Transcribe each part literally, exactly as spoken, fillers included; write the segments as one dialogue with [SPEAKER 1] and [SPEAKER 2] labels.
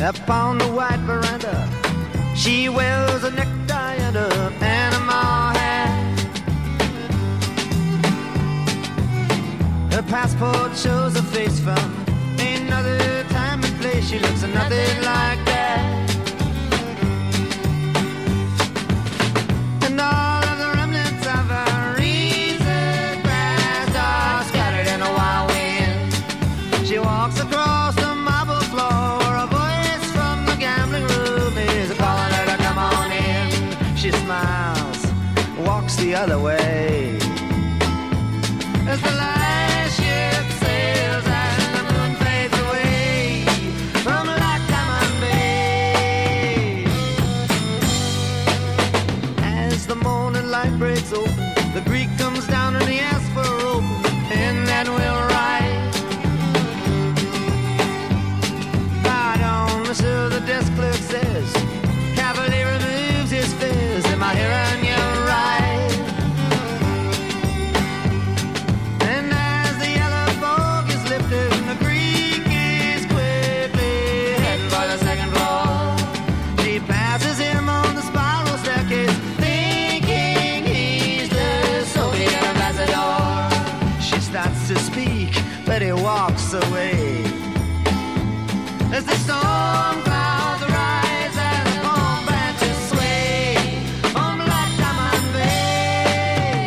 [SPEAKER 1] Up on the white veranda, she wears a necktie and a Panama hat. Her passport shows a face from another time and place. She looks nothing like that. And all of the remnants of her recent past are scattered in a wild wind. She walks across the marble floor. A voice from the gambling room is calling her to come on in. She smiles, walks the other way. As the last ship sails and the moon fades away from Loch Lomond Bay. As the morning light breaks open, the Greek comes down and he asks for a rope and that will write. Right on, so the desk clerk says, Cavalier removes his fez. Am I hearing you right? But he walks away. As the storm clouds rise and the palm branches sway on Loch Lomond Bay.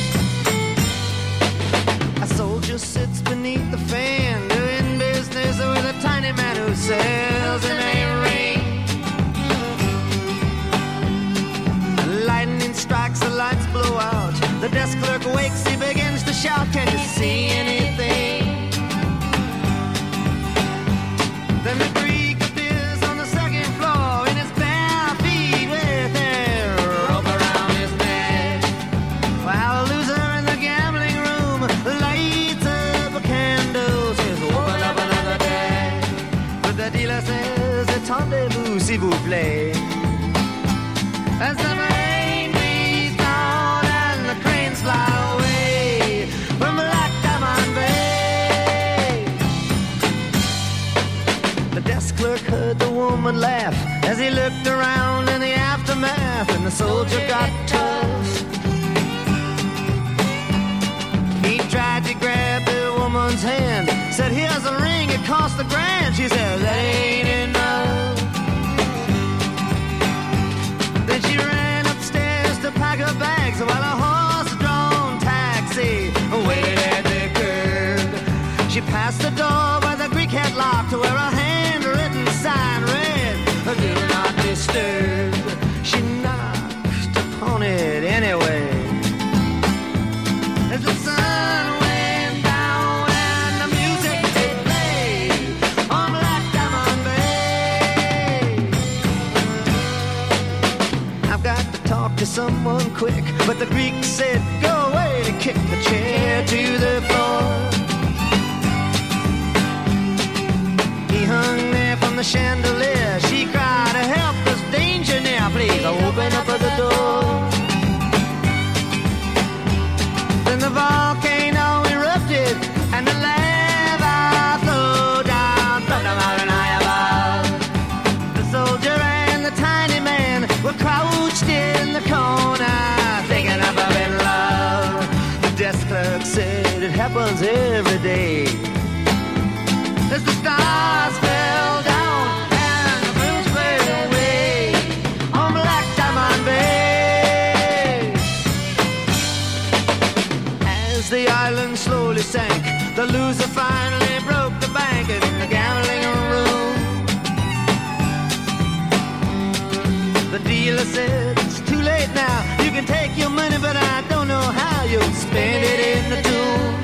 [SPEAKER 1] A soldier sits beneath the fan doing business with a tiny man who sells him a ring. Lightning strikes, the lights blow out. The desk clerk wakes, he begins to shout, can you see anything? Then the Greek appears on the second floor in his bare feet with a rope around his neck. While the loser in the gambling room lights up a candle, says, open up another deck. But the dealer says, attendez-vous, s'il vous plaît. As the rain beats down and the cranes fly away from Loch Lomond Bay. The desk clerk heard the woman laugh as he looked around in the aftermath, and the soldier got tough. He tried to grab the woman's hand, said, here's a ring, it cost a grand. She said, that ain't enough. Then she ran upstairs to pack her bags while a horse-drawn taxi waited at the curb. She passed the door where the Greek had locked, where a handwritten sign read, do not disturb. She knocked upon it anyway. As the sun went down and the music they played on Loch Lomond Bay. I've got to talk to someone quick, but the Greek said, go away, to kick the chair to the floor. He hung there from the chandelier. She cried, help, there's danger near, please open up the door. Then the volcano erupted and the lava flowed down from the mountain high above. The soldier and the tiny man were crouched in the corner, thinking of in love. The desk clerk said it happens every day. As the stars fell down and the moon faded away on Loch Lomond Bay. As the island slowly sank, the loser finally broke the bank in the gambling room. The dealer said, it's too late now, you can take your money, but I don't know how you'll spend it in the tomb.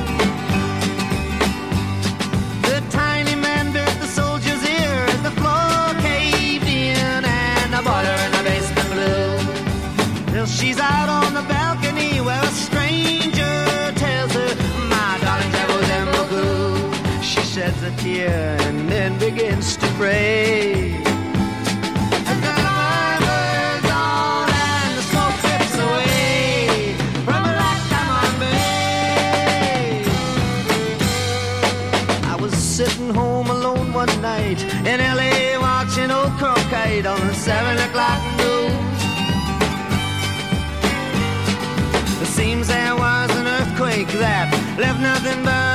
[SPEAKER 1] The tiny man bit the soldier's ear as the floor caved in and the boiler in the basement blew. Till she's out on the balcony where a stranger tells her, my darling, that was in Baku. She sheds a tear and then begins to pray. As the light burns on and the smoke drifts away from Loch Lomond Bay. I was sitting home alone one night in L A watching old Cronkite on the seven o'clock news. It seems there was an earthquake that left nothing but